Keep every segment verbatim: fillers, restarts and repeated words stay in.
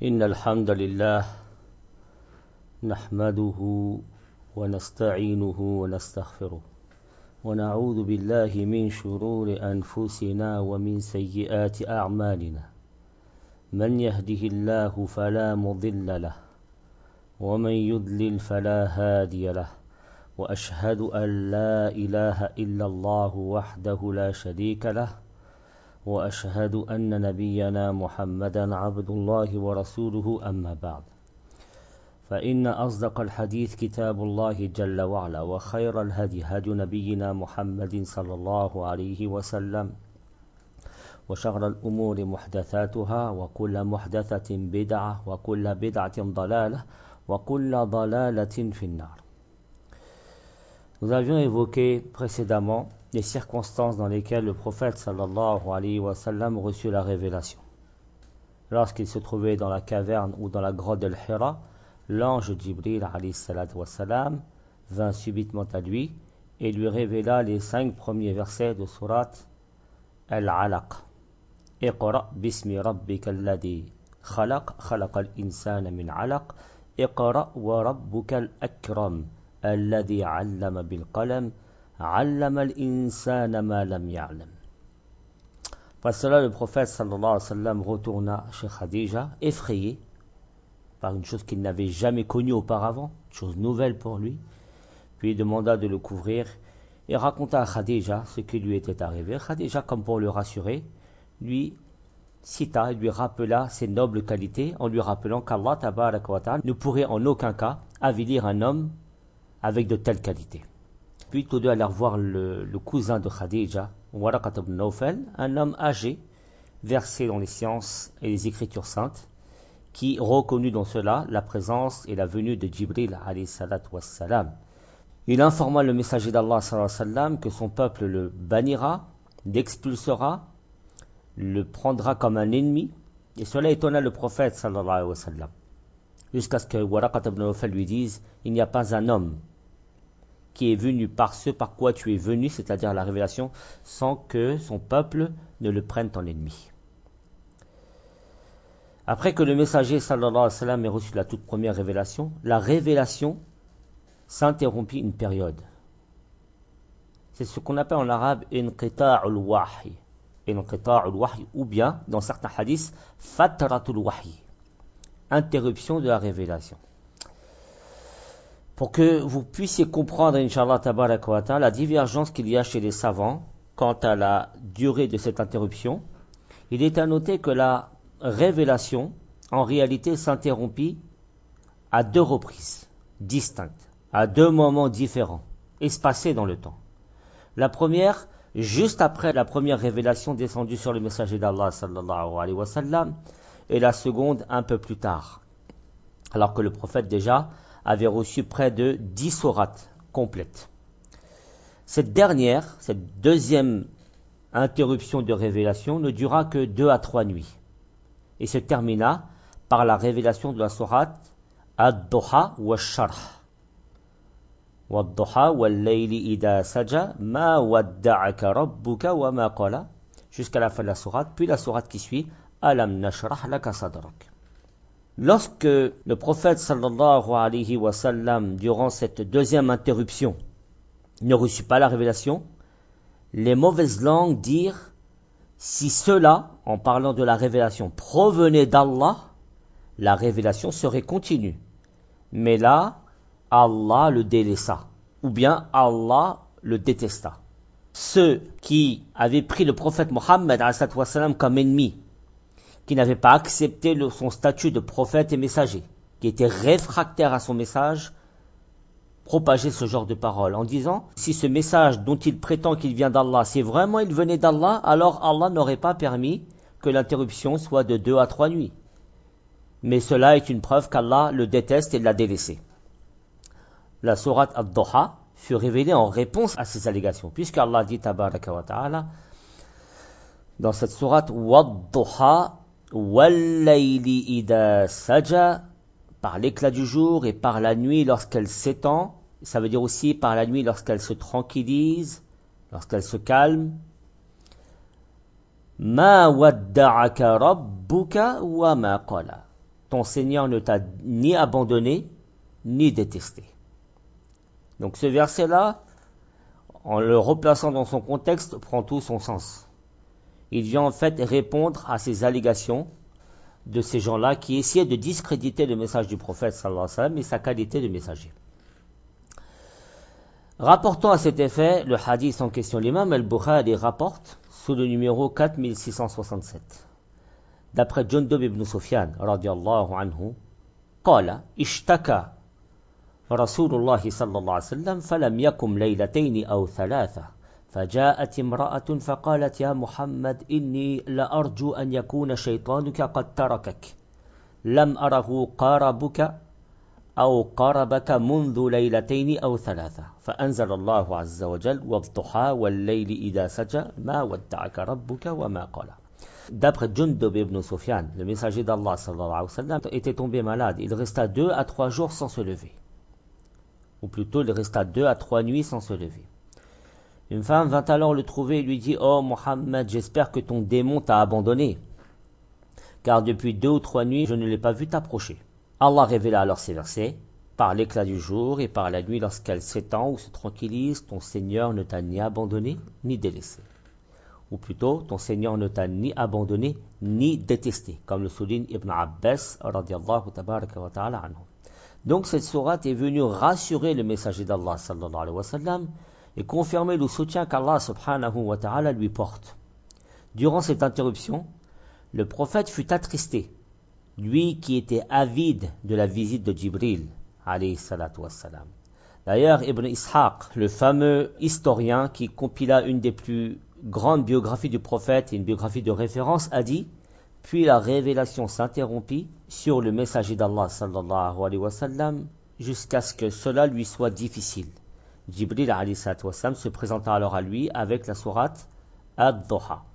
إن الحمد لله نحمده ونستعينه ونستغفره ونعوذ بالله من شرور أنفسنا ومن سيئات أعمالنا من يهده الله فلا مضل له ومن يضلل فلا هادي له وأشهد أن لا إله إلا الله وحده لا شريك له وأشهد أن نبينا محمدا عبد الله ورسوله أما بعد فإن أصدق الحديث كتاب الله جل وعلا وخير الهدي هدي نبينا محمد صلى الله عليه وسلم وشر الأمور محدثاتها وكل محدثة بدعة وكل بدعة ضلالة وكل ضلالة في النار. Nous avions évoqué précédemment les circonstances dans lesquelles le prophète sallallahu alayhi wa sallam reçut la révélation. Lorsqu'il se trouvait dans la caverne ou dans la grotte de l'Hira, l'ange Jibril alayhi salatu wa salam vint subitement à lui et lui révéla les cinq premiers versets de sourate Al-Alaq. Iqra bismi rabbika alladhi khalaq khalaqal insana min alaq Iqra wa rabbukal akram alladhi 'allama bil qalam 'allama al insana ma lam ya'lam. Après cela, le prophète sallallahu alayhi wa sallam retourna chez Khadija, effrayé par une chose qu'il n'avait jamais connue auparavant, une chose nouvelle pour lui, puis il demanda de le couvrir et raconta à Khadija ce qui lui était arrivé. Khadija, comme pour le rassurer, lui cita et lui rappela ses nobles qualités en lui rappelant qu'Allah tabaraka wa ta'ala ne pourrait en aucun cas avilir un homme avec de telles qualités. Puis tous deux allèrent voir le, le cousin de Khadija, Waraqat ibn Nawfal, un homme âgé, versé dans les sciences et les écritures saintes, qui reconnut dans cela la présence et la venue de Jibril alayhi salatu wassalam. Il informa le messager d'Allah sallallahu alayhi wa sallam que son peuple le bannira, l'expulsera, le prendra comme un ennemi, et cela étonna le prophète sallallahu alayhi wa sallam, jusqu'à ce que Waraqat ibn Nawfal lui dise: il n'y a pas un homme qui est venu par ce par quoi tu es venu, c'est-à-dire la révélation, sans que son peuple ne le prenne en ennemi. Après que le messager sallallahu alayhi wa sallam ait reçu la toute première révélation, la révélation s'interrompit une période. C'est ce qu'on appelle en arabe inqita'ul wahy, inqita'ul wahy, ou bien dans certains hadiths fatratul wahy, interruption de la révélation. Pour que vous puissiez comprendre, Inch'Allah tabaraka wa ta'ala, la divergence qu'il y a chez les savants quant à la durée de cette interruption, il est à noter que la révélation, en réalité, s'interrompit à deux reprises distinctes, à deux moments différents, espacés dans le temps. La première, juste après la première révélation descendue sur le messager d'Allah sallallahu alayhi wa sallam, et la seconde un peu plus tard, alors que le prophète déjà avait reçu près de dix sourates complètes. Cette dernière, cette deuxième interruption de révélation ne dura que deux à trois nuits et se termina par la révélation de la sourate Ad-Duha wa Sharh. Wad-Duha wal-Layli idha saja ma wadda'aka rabbuka wa ma qala, jusqu'à la fin de la sourate, puis la sourate qui suit Alam nashrah laka sadrak. Lorsque le prophète sallallahu alayhi wa sallam, durant cette deuxième interruption, ne reçut pas la révélation, les mauvaises langues dirent: si cela, en parlant de la révélation, provenait d'Allah, la révélation serait continue. Mais là, Allah le délaissa, ou bien Allah le détesta. Ceux qui avaient pris le prophète Mohammed alayhi wa sallam comme ennemi, qui n'avait pas accepté le, son statut de prophète et messager, qui était réfractaire à son message, propageait ce genre de paroles en disant: si ce message dont il prétend qu'il vient d'Allah, si vraiment il venait d'Allah, alors Allah n'aurait pas permis que l'interruption soit de deux à trois nuits. Mais cela est une preuve qu'Allah le déteste et l'a délaissé. La sourate Ad-Duha fut révélée en réponse à ces allégations, puisque Allah dit tabaraka wa ta'ala dans cette sourate: Wad-Duha wal-Layli idha saja, par l'éclat du jour et par la nuit lorsqu'elle s'étend. Ça veut dire aussi par la nuit lorsqu'elle se tranquillise, lorsqu'elle se calme. Ma wadda'aka rabbuka wa ma qala. ton Seigneur ne t'a ni abandonné, ni détesté. Donc ce verset-là, en le replaçant dans son contexte, prend tout son sens. Il vient en fait répondre à ces allégations de ces gens-là qui essayaient de discréditer le message du prophète sallallahu alayhi wa sallam et sa qualité de messager. Rapportant à cet effet le hadith en question, l'imam al-Bukhari rapporte sous le numéro quatre mille six cent soixante-sept. D'après Jundub ibn Sufyan, radiyallahu anhu, قال اشتكى رسول الله صلى الله عليه وسلم فلم يكن ليلتين أو ثلاثة فجاءت امرأة فقالت يا محمد إني لأرجو أن يكون شيطانك قد تركك لم أره قاربك أو قاربك منذ ليلتين أو ثلاثة فأنزل الله عز وجل والضحى والليل إذا سجى ما ودعك ربك وما قال. D'après Jundub ibn Sufyan, le messager d'Allah sallallahu alayhi wa sallam était tombé malade. Il resta deux à trois jours sans se lever. Ou plutôt, il resta deux à trois nuits sans se lever. Une femme vint alors le trouver et lui dit « Oh Mohammed, j'espère que ton démon t'a abandonné, car depuis deux ou trois nuits, je ne l'ai pas vu t'approcher. » Allah révéla alors ces versets. « Par l'éclat du jour et par la nuit lorsqu'elle s'étend ou se tranquillise, ton Seigneur ne t'a ni abandonné ni délaissé. » Ou plutôt, ton Seigneur ne t'a ni abandonné ni détesté, comme le souligne Ibn Abbas radiyallahu tabaraka wa ta'ala anhu. Donc cette sourate est venue rassurer le messager d'Allah sallallahu alayhi wa sallam et confirmer le soutien qu'Allah subhanahu wa ta'ala lui porte. Durant cette interruption, le prophète fut attristé, lui qui était avide de la visite de Jibril alayhi salatu wassalam. D'ailleurs, Ibn Ishaq, le fameux historien qui compila une des plus grandes biographies du prophète et une biographie de référence, a dit « Puis la révélation s'interrompit sur le messager d'Allah sallallahu alayhi wa sallam jusqu'à ce que cela lui soit difficile. » Jibril alayhi salatu wassalam se présenta alors à lui avec la sourate Ad-Duha.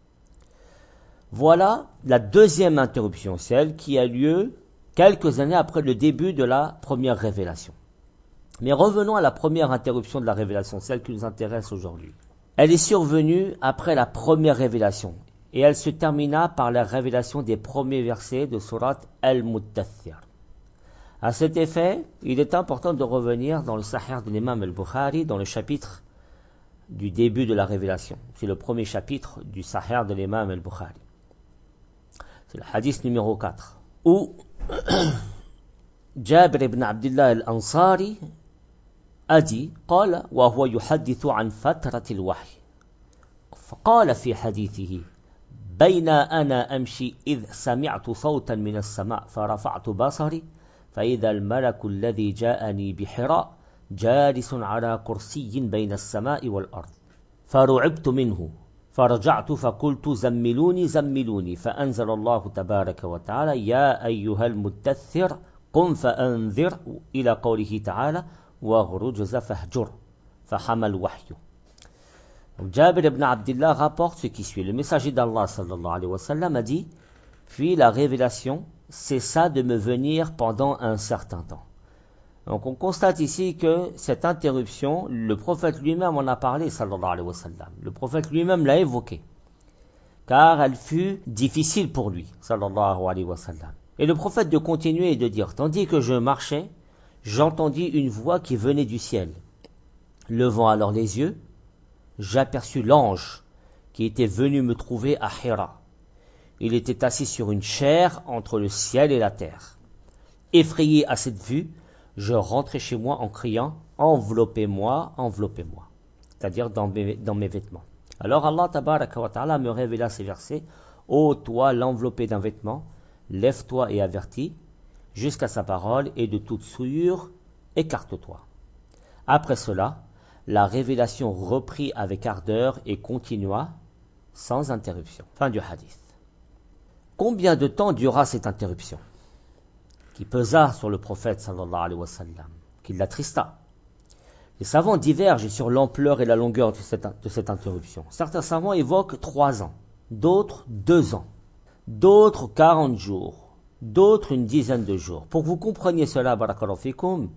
Voilà la deuxième interruption, celle qui a lieu quelques années après le début de la première révélation. Mais revenons à la première interruption de la révélation, celle qui nous intéresse aujourd'hui. Elle est survenue après la première révélation et elle se termina par la révélation des premiers versets de sourate Al-Muddathir. À cet effet, il est important de revenir dans le Sahih de l'imam al-Bukhari, dans le chapitre du début de la révélation. C'est le premier chapitre du Sahih de l'imam al-Bukhari. C'est le hadith numéro quatre, où Jabir ibn Abdullah al-Ansari a dit, قال وهو يحدث عن فترة الوحي فقال في حديثه بين أنا أمشي إذ سمعت صوتا من السماء فرفعت بصري فإذا الملك الذي جاءني بحراء جالس على كرسي بين السماء والأرض فرعبت منه فرجعت فقلت زملوني زملوني فأنزل الله تبارك وتعالى يا أيها المدثر قم فأنذر إلى قوله تعالى وَغْرُجْزَ فَهْجُرْ فَحَمَ الْوَحْيُ. Jabir ibn Abdullah rapporte ce qui suit. Le messager d'Allah sallallahu alayhi wa sallam a dit « Puis la révélation cessa de me venir pendant un certain temps. » Donc on constate ici que cette interruption, le prophète lui-même en a parlé sallallahu alayhi wa sallam. Le prophète lui-même l'a évoquée, car elle fut difficile pour lui sallallahu alayhi wa sallam. Et le prophète de continuer et de dire « Tandis que je marchais, j'entendis une voix qui venait du ciel. Levant alors les yeux, j'aperçus l'ange qui était venu me trouver à Hira. Il était assis sur une chaire entre le ciel et la terre. Effrayé à cette vue, je rentrai chez moi en criant « Enveloppez-moi, enveloppez-moi », c'est-à-dire dans mes, dans mes vêtements. Alors Allah tabaraka wa ta'ala me révéla ces versets « Ô toi l'enveloppé d'un vêtement, lève-toi et avertis, jusqu'à sa parole, et de toute souillure, écarte-toi. » Après cela, la révélation reprit avec ardeur et continua sans interruption. Fin du hadith. Combien de temps dura cette interruption qui pesa sur le prophète sallallahu alayhi wa sallam, qui l'attrista? Les savants divergent sur l'ampleur et la longueur de cette, de cette interruption. Certains savants évoquent trois ans, d'autres deux ans, d'autres quarante jours, d'autres une dizaine de jours. Pour que vous compreniez cela, barakallahu fikoum,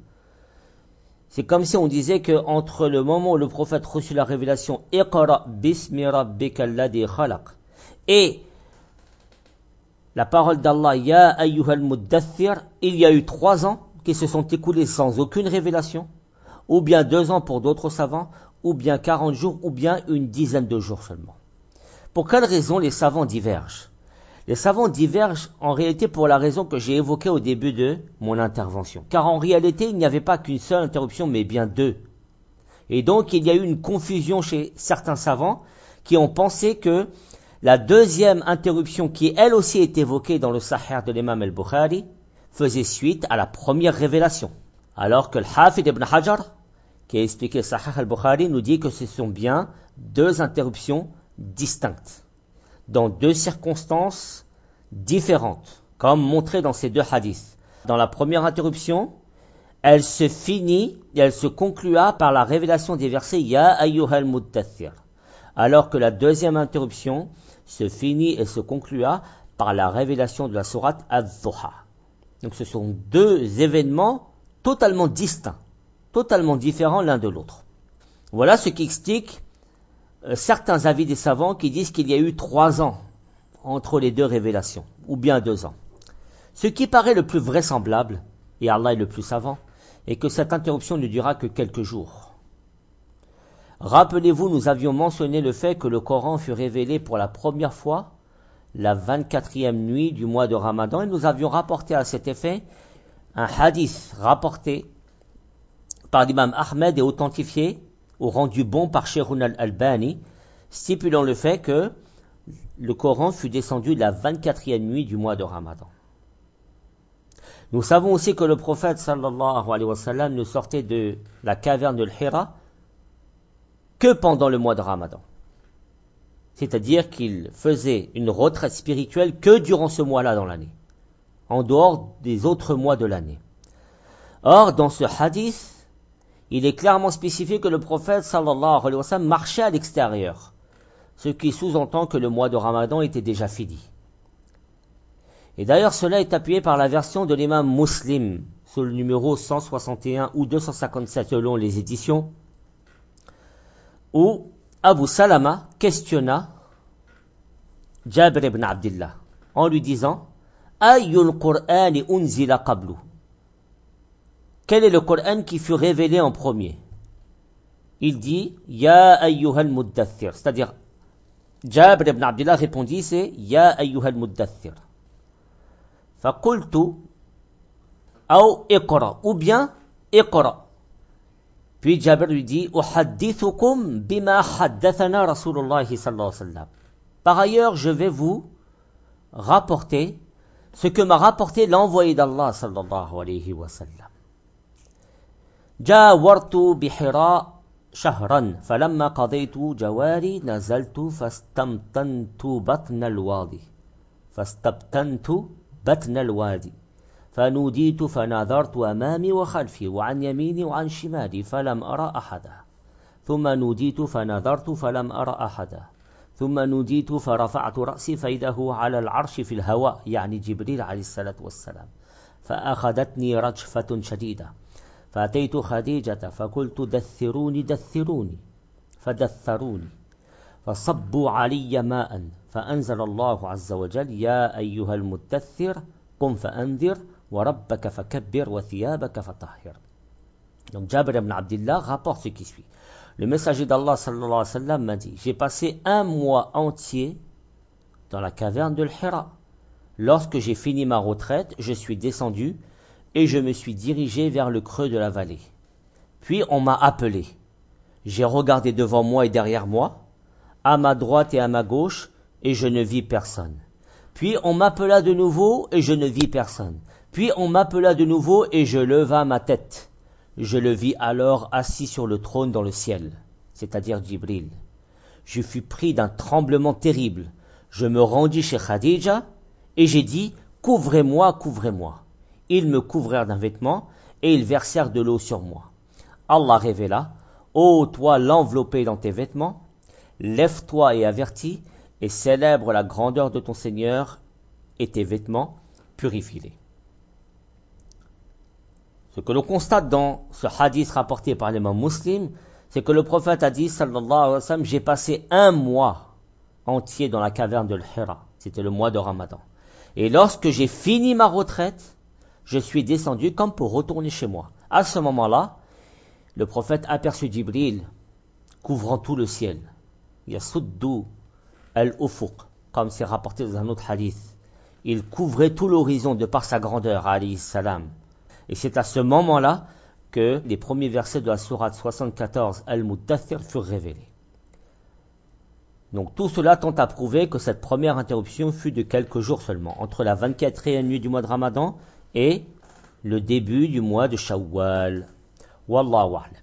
c'est comme si on disait que entre le moment où le prophète reçut la révélation Iqra bismi rabbika alladhi khalaq et la parole d'Allah, Ya ayyuhal muddathir, il y a eu trois ans qui se sont écoulés sans aucune révélation, ou bien deux ans pour d'autres savants, ou bien quarante jours, ou bien une dizaine de jours seulement. Pour quelle raison les savants divergent? Les savants divergent en réalité pour la raison que j'ai évoquée au début de mon intervention. Car en réalité, il n'y avait pas qu'une seule interruption, mais bien deux. Et donc, il y a eu une confusion chez certains savants qui ont pensé que la deuxième interruption, qui elle aussi est évoquée dans le Sahih de l'imam al-Bukhari, faisait suite à la première révélation. Alors que le Hafid ibn Hajar, qui a expliqué le Sahih al-Bukhari, nous dit que ce sont bien deux interruptions distinctes, dans deux circonstances différentes, comme montré dans ces deux hadiths. Dans la première interruption, elle se finit et elle se conclua par la révélation des versets Ya ayyuhal muddathir, alors que la deuxième interruption se finit et se conclua par la révélation de la sourate Az-Zuha. Donc ce sont deux événements totalement distincts, totalement différents l'un de l'autre. Voilà ce qui explique euh, certains avis des savants qui disent qu'il y a eu trois ans entre les deux révélations, ou bien deux ans. Ce qui paraît le plus vraisemblable, et Allah est le plus savant, est que cette interruption ne dura que quelques jours. Rappelez-vous, nous avions mentionné le fait que le Coran fut révélé pour la première fois la vingt-quatrième nuit du mois de Ramadan, et nous avions rapporté à cet effet un hadith rapporté par l'imam Ahmed et authentifié ou rendu bon par Sheikhun al-Albani, stipulant le fait que le Coran fut descendu la vingt-quatrième nuit du mois de Ramadan. Nous savons aussi que le prophète sallallahu alayhi wa sallam ne sortait de la caverne de l'Hira que pendant le mois de Ramadan. C'est-à-dire qu'il faisait une retraite spirituelle que durant ce mois-là dans l'année, en dehors des autres mois de l'année. Or, dans ce hadith, il est clairement spécifié que le prophète sallallahu alayhi wa sallam marchait à l'extérieur, ce qui sous-entend que le mois de Ramadan était déjà fini. Et d'ailleurs, cela est appuyé par la version de l'imam Muslim, sur le numéro cent soixante et un ou deux cent cinquante-sept selon les éditions, où Abu Salama questionna Jabir ibn Abdillah en lui disant « Ayyul Qur'ani unzila qablu » Quel est le Coran qui fut révélé en premier? Il dit « Ya ayyuhal muddathir » c'est-à-dire Jabir ibn Abdillah répondit c'est « Ya ayyuhal muddathir » فَقُلْتُ أو اقرأ ou bien اقرأ. Puis Jabir lui dit أحدثكم بما حدثنا رسول الله صلى الله عليه وسلم. Par ailleurs, je vais vous rapporter ce que m'a rapporté l'envoyé d'Allah صلى الله عليه وسلم. جاورت بحراء شهرا فلما قضيت جواري نزلت فاستمتنت بطن الوادي فاستبتنت بطن الوادي فنوديت فنظرت أمامي وخلفي وعن يميني وعن شمالي فلم أرى أحدا ثم نوديت فنظرت فلم أرى أحدا ثم نوديت فرفعت رأسي فإذا هو على العرش في الهواء يعني جبريل عليه الصلاة والسلام فأخذتني رجفة شديدة فأتيت خديجة فقلت دثروني دثروني فدثروني فصبوا علي ماء فأنزل الله عز وجل يا أيها المدثر قم فأنذر وربك فكبر وثيابك فطهر. Donc Jabir ibn Abdillah rapporte ce qui suit. Le messager d'Allah sallallahu alayhi wa sallam m'a dit, j'ai passé un mois entier dans la caverne de l'Hira. Lorsque j'ai fini ma retraite, je suis descendu et je me suis dirigé vers le creux de la vallée. Puis on m'a appelé. J'ai regardé devant moi et derrière moi, à ma droite et à ma gauche, et je ne vis personne. Puis on m'appela de nouveau et je ne vis personne. Puis on m'appela de nouveau et je leva ma tête. Je le vis alors assis sur le trône dans le ciel, c'est-à-dire Jibril. Je fus pris d'un tremblement terrible. Je me rendis chez Khadija et j'ai dit « Couvrez-moi, couvrez-moi ». Ils me couvrirent d'un vêtement et ils versèrent de l'eau sur moi. Allah révéla « Ô toi l'enveloppé dans tes vêtements, lève-toi et avertis, et célèbre la grandeur de ton Seigneur et tes vêtements, purifie-les. » Ce que l'on constate dans ce hadith rapporté par l'imam Muslim, c'est que le prophète a dit, sallallahu alayhi wa sallam, j'ai passé un mois entier dans la caverne de l'Hira. C'était le mois de Ramadan. Et lorsque j'ai fini ma retraite, je suis descendu comme pour retourner chez moi. À ce moment-là, le prophète aperçut Jibril couvrant tout le ciel. Yasuddu al-ufuq, comme c'est rapporté dans un autre hadith. Il couvrait tout l'horizon de par sa grandeur, alayhi salam. Et c'est à ce moment-là que les premiers versets de la sourate soixante-quatorze, Al-Muddathir, furent révélés. Donc tout cela tend à prouver que cette première interruption fut de quelques jours seulement, entre la vingt-quatrième nuit du mois de Ramadan et le début du mois de Shawwal. Wallahu a'lam.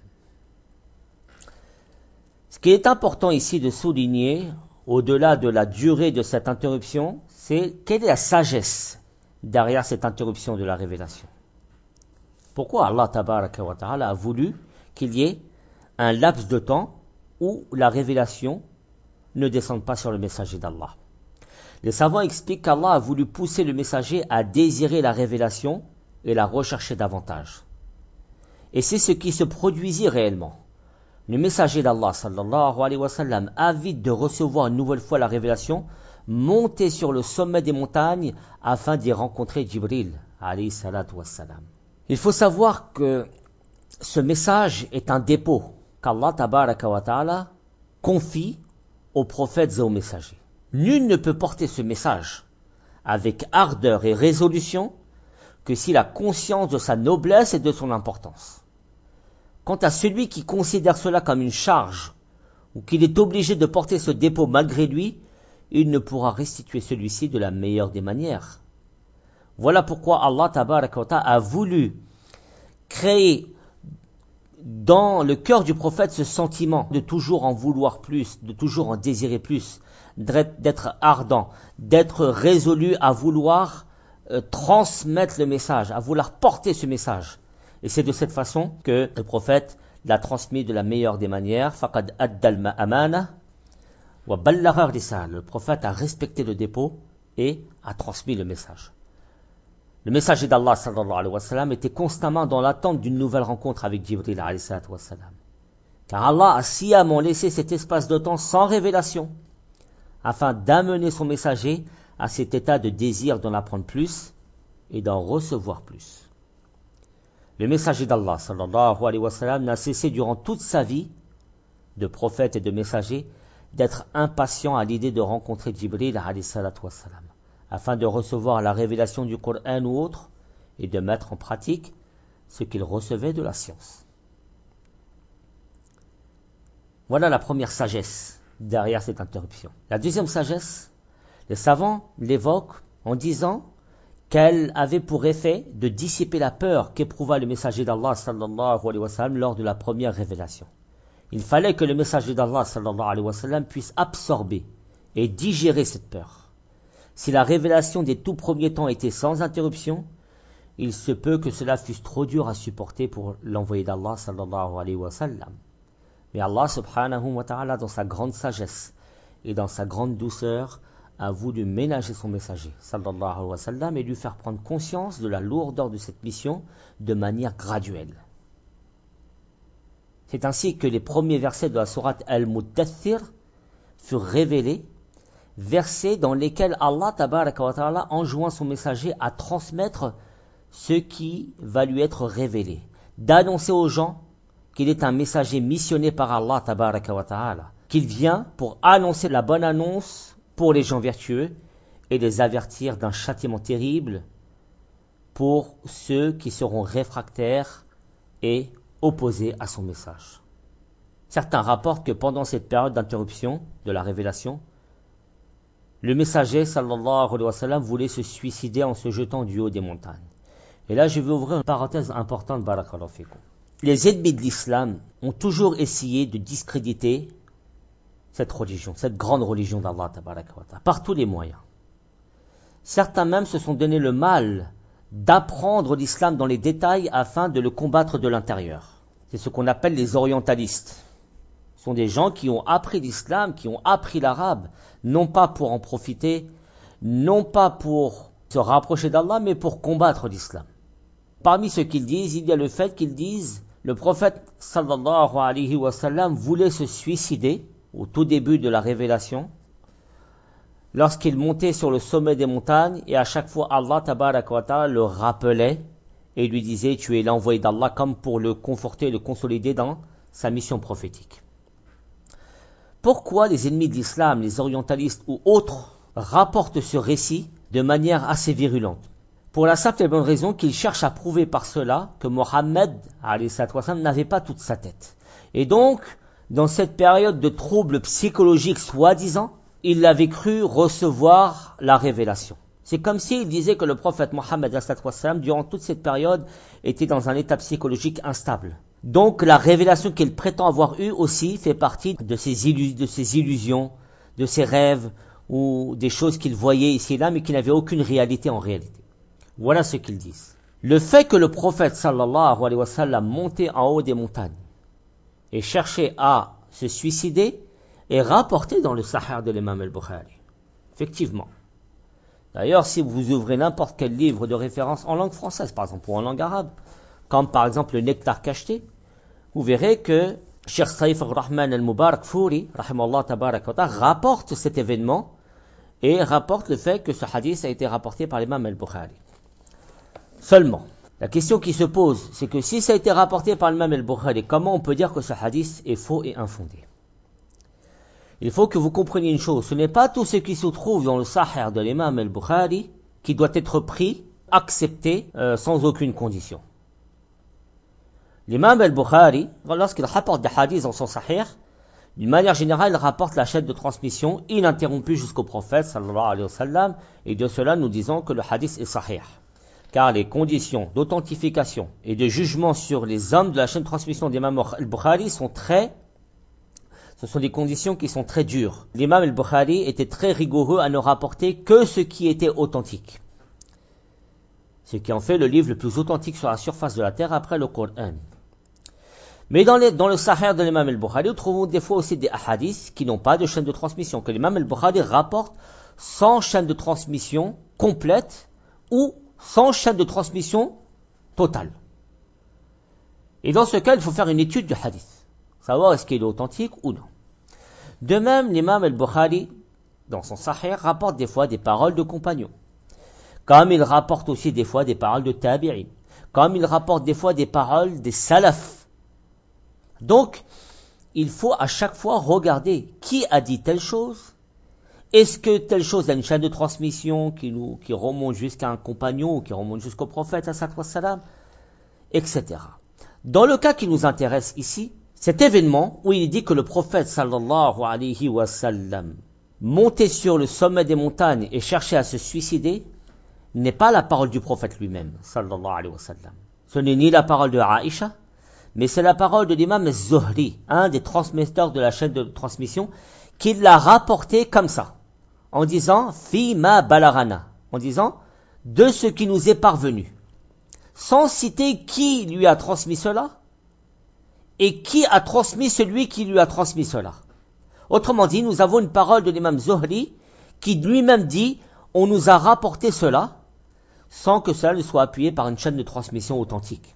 Ce qui est important ici de souligner, au-delà de la durée de cette interruption, c'est quelle est la sagesse derrière cette interruption de la révélation. Pourquoi Allah tabaraka wa ta'ala a voulu qu'il y ait un laps de temps où la révélation ne descende pas sur le messager d'Allah? Les savants expliquent qu'Allah a voulu pousser le messager à désirer la révélation et la rechercher davantage. Et c'est ce qui se produisit réellement. Le messager d'Allah sallallahu alayhi wa sallam, avide de recevoir une nouvelle fois la révélation, montait sur le sommet des montagnes afin d'y rencontrer Jibril alayhi salatu wassalam. Il faut savoir que ce message est un dépôt qu'Allah tabaraka wa ta'ala confie aux prophètes et aux messagers. Nul ne peut porter ce message avec ardeur et résolution que s'il a conscience de sa noblesse et de son importance. Quant à celui qui considère cela comme une charge ou qu'il est obligé de porter ce dépôt malgré lui, il ne pourra restituer celui-ci de la meilleure des manières. Voilà pourquoi Allah tabaraka wa ta'ala a voulu créer dans le cœur du prophète ce sentiment de toujours en vouloir plus, de toujours en désirer plus, d'être ardent, d'être résolu à vouloir euh, transmettre le message, à vouloir porter ce message. Et c'est de cette façon que le prophète l'a transmis de la meilleure des manières. Faqad addal amana wa ballagha risala. Le prophète a respecté le dépôt et a transmis le message. Le messager d'Allah sallallahu alayhi wa sallam était constamment dans l'attente d'une nouvelle rencontre avec Jibril alayhi wa sallam. Car Allah a sciemment laissé cet espace de temps sans révélation, afin d'amener son messager à cet état de désir d'en apprendre plus et d'en recevoir plus. Le messager d'Allah sallallahu alayhi wa sallam n'a cessé durant toute sa vie de prophète et de messager d'être impatient à l'idée de rencontrer Jibril alayhi wa sallam, afin de recevoir la révélation du Coran ou autre, et de mettre en pratique ce qu'il recevait de la science. Voilà la première sagesse derrière cette interruption. La deuxième sagesse, les savants l'évoquent en disant qu'elle avait pour effet de dissiper la peur qu'éprouva le messager d'Allah sallallahu alayhi wa sallam lors de la première révélation. Il fallait que le messager d'Allah sallallahu alayhi wa sallam puisse absorber et digérer cette peur. Si la révélation des tout premiers temps était sans interruption, il se peut que cela fût trop dur à supporter pour l'envoyé d'Allah sallallahu alayhi wa sallam. Mais Allah subhanahu wa ta'ala, dans sa grande sagesse et dans sa grande douceur, a voulu ménager son messager sallallahu alayhi wa sallam et lui faire prendre conscience de la lourdeur de cette mission de manière graduelle. C'est ainsi que les premiers versets de la sourate Al-Muddathir furent révélés, versets dans lesquels Allah tabaraka wa ta'ala enjoint son messager à transmettre ce qui va lui être révélé, d'annoncer aux gens qu'il est un messager missionné par Allah tabaraka wa ta'ala, qu'il vient pour annoncer la bonne annonce pour les gens vertueux et les avertir d'un châtiment terrible pour ceux qui seront réfractaires et opposés à son message. Certains rapportent que pendant cette période d'interruption de la révélation, le messager sallallahu alayhi wa sallam voulait se suicider en se jetant du haut des montagnes. Et là, je vais ouvrir une parenthèse importante, barakallahu fikum. Les ennemis de l'islam ont toujours essayé de discréditer cette religion, cette grande religion d'Allah tabaraka wa ta'ala, par tous les moyens. Certains même se sont donné le mal d'apprendre l'islam dans les détails afin de le combattre de l'intérieur. C'est ce qu'on appelle les orientalistes. Ce sont des gens qui ont appris l'islam, qui ont appris l'arabe, non pas pour en profiter, non pas pour se rapprocher d'Allah, mais pour combattre l'islam. Parmi ce qu'ils disent, il y a le fait qu'ils disent le prophète sallallahu alayhi wa sallam voulait se suicider au tout début de la révélation lorsqu'il montait sur le sommet des montagnes, et à chaque fois Allah tabaraka wa ta'ala le rappelait et lui disait tu es l'envoyé d'Allah, comme pour le conforter et le consolider dans sa mission prophétique. Pourquoi les ennemis de l'islam, les orientalistes ou autres rapportent ce récit de manière assez virulente? Pour la simple et bonne raison qu'ils cherchent à prouver par cela que Mohammed n'avait pas toute sa tête. Et donc, dans cette période de troubles psychologiques soi-disant, il avait cru recevoir la révélation. C'est comme s'il disait que le prophète Mohammed, durant toute cette période, était dans un état psychologique instable. Donc la révélation qu'il prétend avoir eue aussi fait partie de ses, illu- de ses illusions, de ses rêves, ou des choses qu'il voyait ici et là, mais qui n'avaient aucune réalité en réalité. Voilà ce qu'ils disent. Le fait que le prophète sallallahu alayhi wa sallam montait en haut des montagnes et cherchait à se suicider est rapporté dans le Sahih de l'imam al-Bukhari. Effectivement. D'ailleurs, si vous ouvrez n'importe quel livre de référence en langue française, par exemple, ou en langue arabe, comme par exemple le Nectar cacheté, vous verrez que Cheikh Saïf al-Rahman al-Mubarak Fouri, rahimallah tabarak wa ta'ala, rapporte cet événement et rapporte le fait que ce hadith a été rapporté par l'imam al-Bukhari. Seulement, la question qui se pose, c'est que si ça a été rapporté par l'imam al-Bukhari, comment on peut dire que ce hadith est faux et infondé? Il faut que vous compreniez une chose, ce n'est pas tout ce qui se trouve dans le Sahih de l'imam al-Bukhari qui doit être pris, accepté, euh, sans aucune condition. L'imam al-Bukhari, lorsqu'il rapporte des hadiths dans son Sahih, d'une manière générale, il rapporte la chaîne de transmission ininterrompue jusqu'au prophète, sallallahu alayhi wa sallam, et de cela nous disons que le hadith est Sahih. Car les conditions d'authentification et de jugement sur les hommes de la chaîne de transmission d'imam al-Bukhari sont très, ce sont des conditions qui sont très dures. L'imam al-Bukhari était très rigoureux à ne rapporter que ce qui était authentique. Ce qui en fait le livre le plus authentique sur la surface de la terre après le Coran. Mais dans, les, dans le Sahih de l'imam al-Bukhari, nous trouvons des fois aussi des hadiths qui n'ont pas de chaîne de transmission, que l'imam al-Bukhari rapporte sans chaîne de transmission complète ou sans chaîne de transmission totale. Et dans ce cas, il faut faire une étude du hadith, savoir est-ce qu'il est authentique ou non. De même, l'imam al-Bukhari, dans son Sahih, rapporte des fois des paroles de compagnons, comme il rapporte aussi des fois des paroles de tabi'in, comme il rapporte des fois des paroles des salaf. Donc, il faut à chaque fois regarder qui a dit telle chose. Est-ce que telle chose a une chaîne de transmission qui, nous, qui remonte jusqu'à un compagnon ou qui remonte jusqu'au prophète, et cetera. Dans le cas qui nous intéresse ici, cet événement où il dit que le prophète sallallahu alayhi wa sallam montait sur le sommet des montagnes et cherchait à se suicider n'est pas la parole du prophète lui-même, sallallahu alayhi wa sallam. Ce n'est ni la parole de Aïcha, mais c'est la parole de l'imam az-Zuhri, un des transmetteurs de la chaîne de transmission, qui l'a rapporté comme ça, en disant « Fi ma balarana », en disant « de ce qui nous est parvenu », sans citer qui lui a transmis cela, et qui a transmis celui qui lui a transmis cela. Autrement dit, nous avons une parole de l'imam Zuhri, qui lui-même dit « on nous a rapporté cela », sans que cela ne soit appuyé par une chaîne de transmission authentique.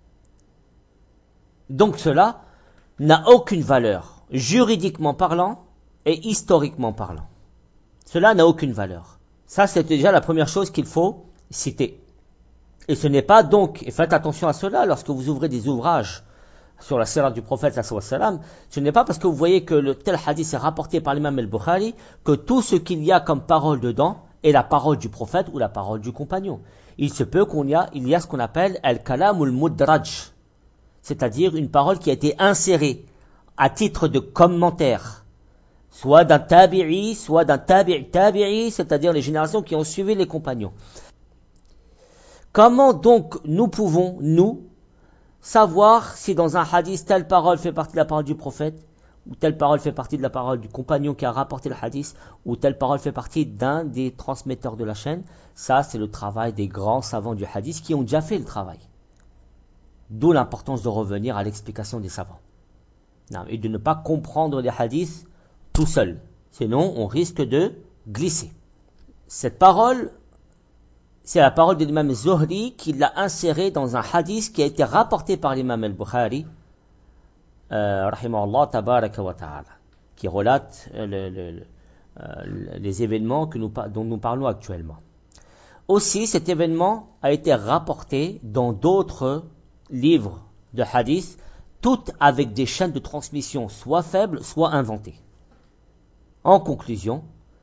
Donc cela n'a aucune valeur, juridiquement parlant et historiquement parlant. Cela n'a aucune valeur. Ça, c'est déjà la première chose qu'il faut citer. Et ce n'est pas donc, et faites attention à cela lorsque vous ouvrez des ouvrages sur la sira du prophète, ce n'est pas parce que vous voyez que le tel hadith est rapporté par l'imam al-Bukhari que tout ce qu'il y a comme parole dedans est la parole du prophète ou la parole du compagnon. Il se peut qu'on y a, il y a ce qu'on appelle al-kalam al-mudraj, c'est-à-dire une parole qui a été insérée à titre de commentaire, soit d'un tabi'i, soit d'un tabi'i tabi'i, c'est-à-dire les générations qui ont suivi les compagnons. Comment donc nous pouvons, nous, savoir si dans un hadith, telle parole fait partie de la parole du prophète, ou telle parole fait partie de la parole du compagnon qui a rapporté le hadith, ou telle parole fait partie d'un des transmetteurs de la chaîne? Ça, c'est le travail des grands savants du hadith qui ont déjà fait le travail. D'où l'importance de revenir à l'explication des savants. Non, et de ne pas comprendre les hadiths tout seul. Sinon, on risque de glisser. Cette parole, c'est la parole de l'imam Zuhri qui l'a insérée dans un hadith qui a été rapporté par l'imam al-Bukhari, euh, rahimahullah tabaraka wa ta'ala, qui relate le, le, le, euh, les événements que nous, dont nous parlons actuellement. Aussi, cet événement a été rapporté dans d'autres livres de hadith, toutes avec des chaînes de transmission soit faibles, soit inventées. En conclusion,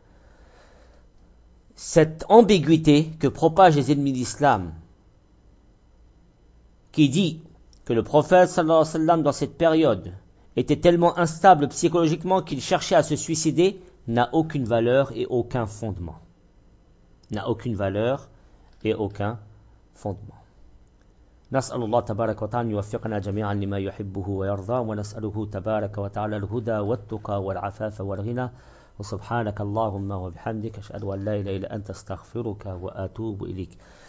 cette ambiguïté que propagent les ennemis de l'islam, qui dit que le prophète sallallahu alayhi wa sallam dans cette période était tellement instable psychologiquement qu'il cherchait à se suicider, n'a aucune valeur et aucun fondement. N'a aucune valeur et aucun fondement. نسأل الله تبارك وتعالى أن يوفقنا جميعا لما يحبه ويرضى ونسأله تبارك وتعالى الهدى والتقى والعفاف والغنى وسبحانك اللهم وبحمدك أشهد أن لا إله إلا أنت أستغفرك وأتوب إليك